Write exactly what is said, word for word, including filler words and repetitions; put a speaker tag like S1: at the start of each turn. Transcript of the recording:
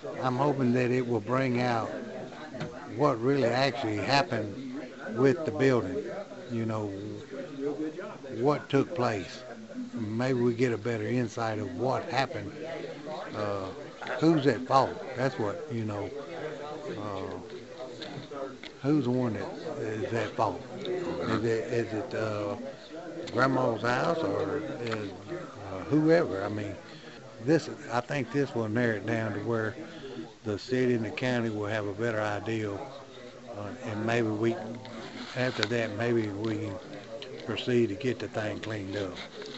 S1: I'm hoping that it will bring out what really actually happened with the building. You know, what took place. Maybe we get a better insight of what happened. Uh, who's at fault? That's what, you know, uh, who's the one that is at fault?
S2: Okay.
S1: Is it, is it uh, grandma's house or is uh, whoever? I mean, this, I think this will narrow it down to where the city and the county will have a better idea, uh, and maybe we, after that, maybe we can proceed to get the thing cleaned up.